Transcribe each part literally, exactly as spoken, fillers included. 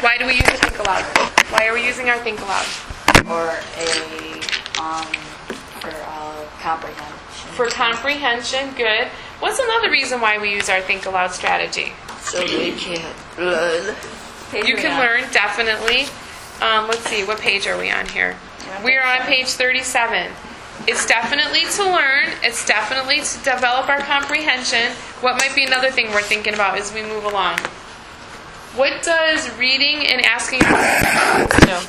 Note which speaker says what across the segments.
Speaker 1: Why do we use a think aloud? Why are we using our think aloud?
Speaker 2: Or a, um, for uh, comprehension.
Speaker 1: For comprehension, good. What's another reason why we use our think aloud strategy?
Speaker 2: So we can learn.
Speaker 1: You can learn, definitely. Um, let's see, what page are we on here? We are on page thirty-seven. It's definitely to learn. It's definitely to develop our comprehension. What might be another thing we're thinking about as we move along? What does reading and asking questions do?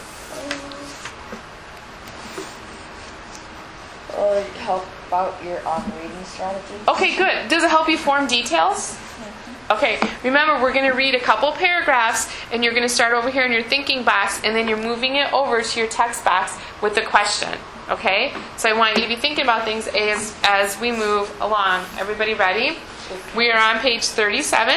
Speaker 2: Uh, help out your um, reading strategy.
Speaker 1: Okay, good. Does it help you form details? Okay, remember we're going to read a couple paragraphs and you're going to start over here in your thinking box and then you're moving it over to your text box with the question. Okay? So I want you to be thinking about things as, as we move along. Everybody ready? We are on page thirty-seven.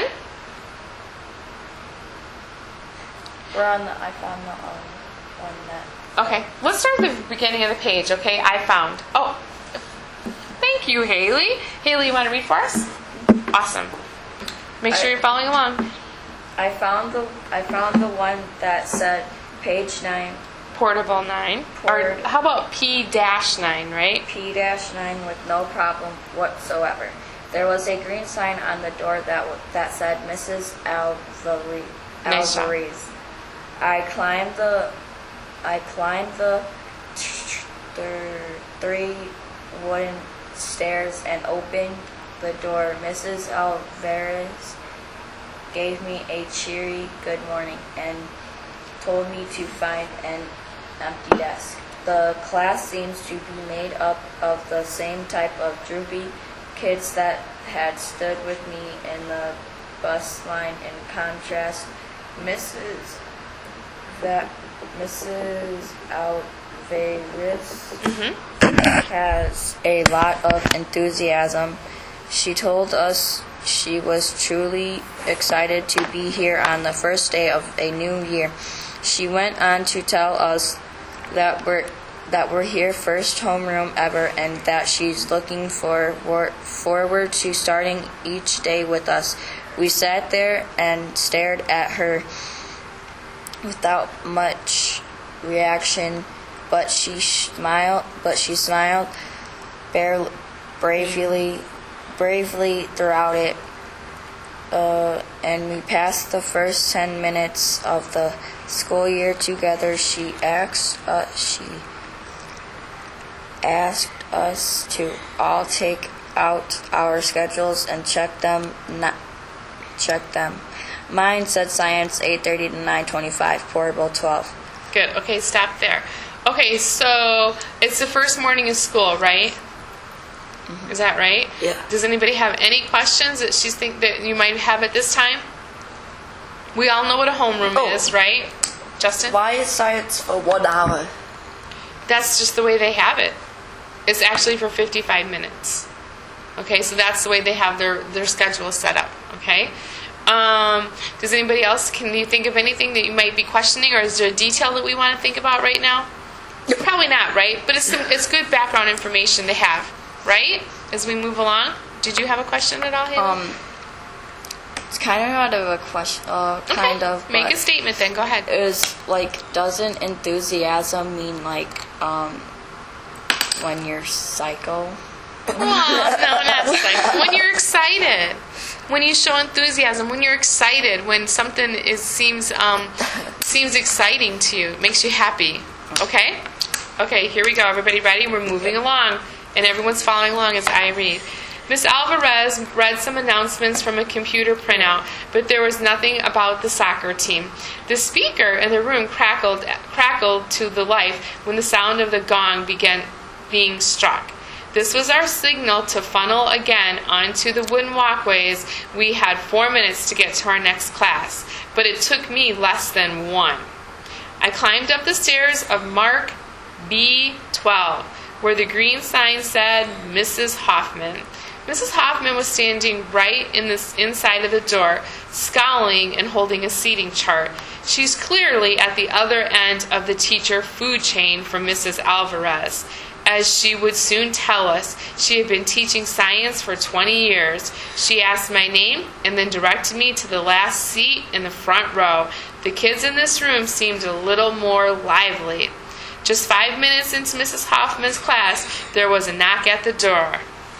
Speaker 2: We're on the, I found the um, one that...
Speaker 1: Okay, let's start at the beginning of the page, okay? I found. Oh, thank you, Haley. Haley, you want to read for us? Awesome. Make sure you're following along.
Speaker 2: I found the I found the one that said page nine.
Speaker 1: Portable nine.
Speaker 2: Port-
Speaker 1: or how about P dash nine, right?
Speaker 2: P dash nine with no problem whatsoever. There was a green sign on the door that w- that said Missus Alvarez.
Speaker 1: Nice job.
Speaker 2: Alvarez. I climbed the I climbed the th- th- three wooden stairs and opened the door. Missus Alvarez gave me a cheery good morning and told me to find an empty desk. The class seems to be made up of the same type of droopy kids that had stood with me in the bus line. In contrast, Missus that Missus Alvarez
Speaker 1: Mm-hmm.
Speaker 2: has a lot of enthusiasm. She told us she was truly excited to be here on the first day of a new year. She went on to tell us that we're that we're here first homeroom ever and that she's looking for, for, forward to starting each day with us. We sat there and stared at her without much reaction, but she smiled. But she smiled barely, bravely, bravely throughout it. Uh, and we passed the first ten minutes of the school year together. She asked us. She asked us to all take out our schedules and check them. Not check them. Mine said science eight thirty to nine twenty-five, portable twelve.
Speaker 1: Good. Okay, stop there. Okay, so it's the first morning of school, right? Mm-hmm. Is that right?
Speaker 2: Yeah.
Speaker 1: Does anybody have any questions that she's think that you might have at this time? We all know what a homeroom
Speaker 3: Oh.
Speaker 1: is, right? Justin?
Speaker 3: Why is science for one hour?
Speaker 1: That's just the way they have it. It's actually for fifty-five minutes. Okay, so that's the way they have their, their schedule set up. Okay? Um, does anybody else, can you think of anything that you might be questioning, or is there a detail that we want to think about right now? Probably not, right? But it's some, it's good background information to have, right? As we move along. Did you have a question at all, Haley?
Speaker 2: Um, it's kind of out of a question. Uh, kind
Speaker 1: okay.
Speaker 2: of.
Speaker 1: Make
Speaker 2: but
Speaker 1: a statement then. Go ahead.
Speaker 2: Is like, doesn't enthusiasm mean like um when you're psycho?
Speaker 1: Well, no, not like when you're excited, when you show enthusiasm, when you're excited, when something is seems um seems exciting to you, it makes you happy. Okay, okay. Here we go. Everybody ready? We're moving along, and everyone's following along as I read. Miss Alvarez read some announcements from a computer printout, but there was nothing about the soccer team. The speaker in the room crackled crackled to the life when the sound of the gong began being struck. This was our signal to funnel again onto the wooden walkways. We had four minutes to get to our next class, but it took me less than one. I climbed up the stairs of Mark B twelve, where the green sign said Missus Hoffman. Missus Hoffman was standing right in the inside of the door, scowling and holding a seating chart. She's clearly at the other end of the teacher food chain from Missus Alvarez. as she would soon tell us. She had been teaching science for twenty years. She asked my name and then directed me to the last seat in the front row. The kids in this room seemed a little more lively. Just five minutes into Missus Hoffman's class, there was a knock at the door.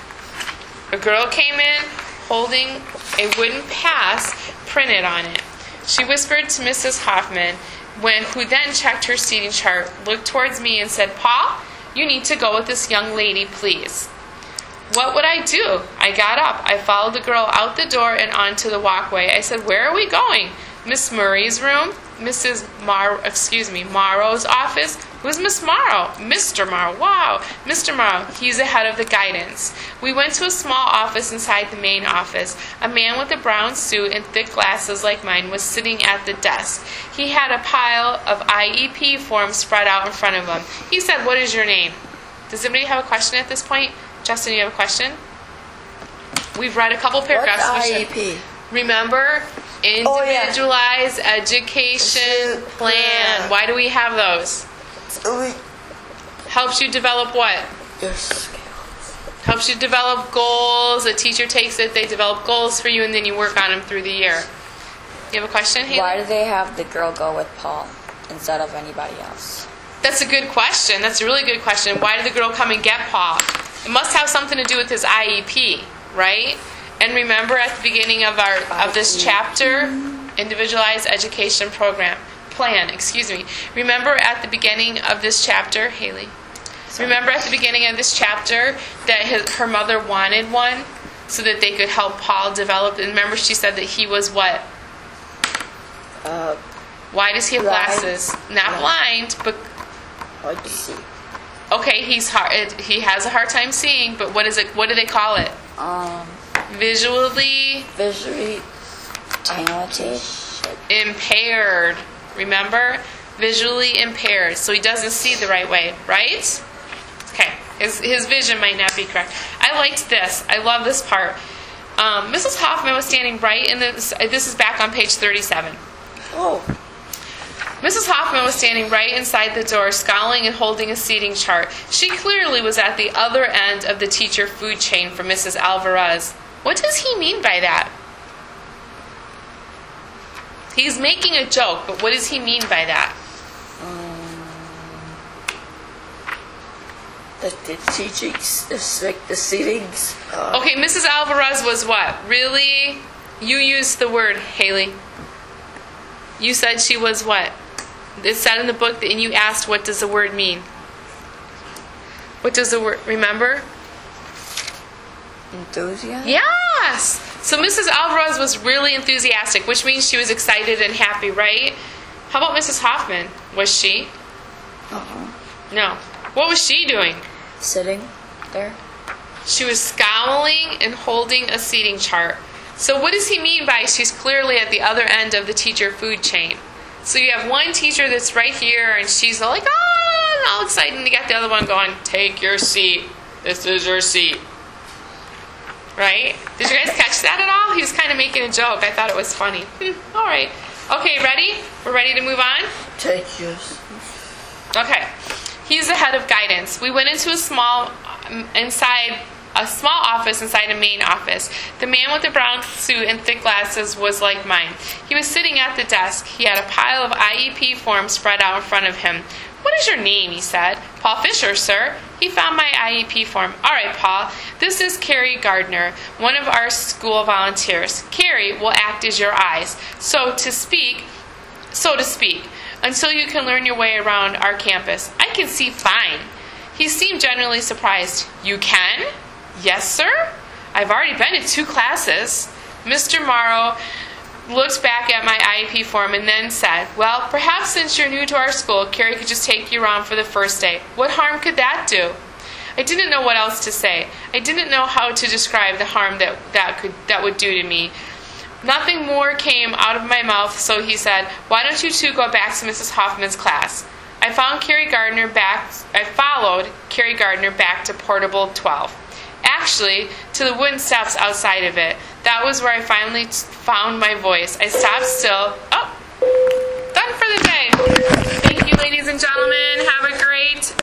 Speaker 1: A girl came in holding a wooden pass printed on it. She whispered to Missus Hoffman, when, who then checked her seating chart, looked towards me and said, "Paul, you need to go with this young lady, please." What would I do? I got up. I followed the girl out the door and onto the walkway. I said, "Where are we going?" "Miss Murray's room." Missus Mar, excuse me, Morrow's office. Who's Miss Morrow? Mister Morrow. Wow, Mister Morrow. He's the head of the guidance. We went to a small office inside the main office. A man with a brown suit and thick glasses like mine was sitting at the desk. He had a pile of I E P forms spread out in front of him. He said, "What is your name?" Does anybody have a question at this point? Justin, you have a question? We've read a couple paragraphs.
Speaker 3: What's I E P?
Speaker 1: Remember? Individualized
Speaker 3: Oh, yeah.
Speaker 1: Education Plan. Why do we have those?
Speaker 3: So we,
Speaker 1: Helps you develop what?
Speaker 3: your skills.
Speaker 1: Helps you develop goals. A teacher takes it, they develop goals for you, and then you work on them through the year. You have a question, Haley?
Speaker 2: Why do they have the girl go with Paul instead of anybody else?
Speaker 1: That's a good question. That's a really good question. Why did the girl come and get Paul? It must have something to do with his I E P, right? And remember at the beginning of our of this chapter, Individualized Education Program Plan, excuse me. Remember at the beginning of this chapter, Haley? Remember at the beginning of this chapter that his, her mother wanted one so that they could help Paul develop. And remember she said that he was what?
Speaker 3: Uh,
Speaker 1: Why does he have
Speaker 3: blind.
Speaker 1: glasses? Not blind, but
Speaker 3: hard to see.
Speaker 1: okay, he's hard. He has a hard time seeing. But what is it? What do they call it?
Speaker 3: Um,
Speaker 1: Visually
Speaker 3: visually talented.
Speaker 1: impaired. Remember? Visually impaired. So he doesn't see the right way, right? Okay. His, his vision might not be correct. I liked this. I love this part. Um, Missus Hoffman was standing right in the... This is back on page thirty-seven.
Speaker 3: Oh,
Speaker 1: Missus Hoffman was standing right inside the door, scowling and holding a seating chart. She clearly was at the other end of the teacher food chain from Missus Alvarez. What does he mean by that? He's making a joke, but what does he mean by that?
Speaker 3: the, the teachings, the, the seatings. Uh,
Speaker 1: Okay, Missus Alvarez was what? Really? You used the word, Haley. You said she was what? It said in the book, that, and you asked, what does the word mean? What does the word, remember?
Speaker 3: Enthusiasm?
Speaker 1: Yes! So Missus Alvarez was really enthusiastic, which means she was excited and happy, right? How about Missus Hoffman? Was she?
Speaker 3: Uh-huh.
Speaker 1: No. What was she doing?
Speaker 2: Sitting there.
Speaker 1: She was scowling and holding a seating chart. So what does he mean by she's clearly at the other end of the teacher food chain? So you have one teacher that's right here, and she's all like, oh, and all excited, and you got the other one going, take your seat. This is your seat. Right? Did you guys catch that at all? He was kind of making a joke. I thought it was funny. Hmm, all right. Okay, ready? We're ready to move on?
Speaker 3: Take yours.
Speaker 1: Okay. He's the head of guidance. We went into a small, um, inside, a small office inside a main office. The man with the brown suit and thick glasses was like mine. He was sitting at the desk. He had a pile of I E P forms spread out in front of him. What is your name? He said. Paul Fisher, sir. He found my I E P form. All right, Paul. This is Carrie Gardner, one of our school volunteers. Carrie will act as your eyes, so to speak, so to speak, until you can learn your way around our campus. I can see fine. He seemed generally surprised. You can? Yes, sir. I've already been to two classes. Mister Morrow looked back at my I E P form and then said, well, perhaps since you're new to our school, Carrie could just take you around for the first day. What harm could that do? I didn't know what else to say. I didn't know how to describe the harm that that could that would do to me. Nothing more came out of my mouth, so he said, why don't you two go back to Missus Hoffman's class? I found Carrie Gardner back I followed Carrie Gardner back to Portable twelve. Actually, to the wooden steps outside of it. That was where I finally t- found my voice. I stopped still. Oh, done for the day. Thank you, ladies and gentlemen. Have a great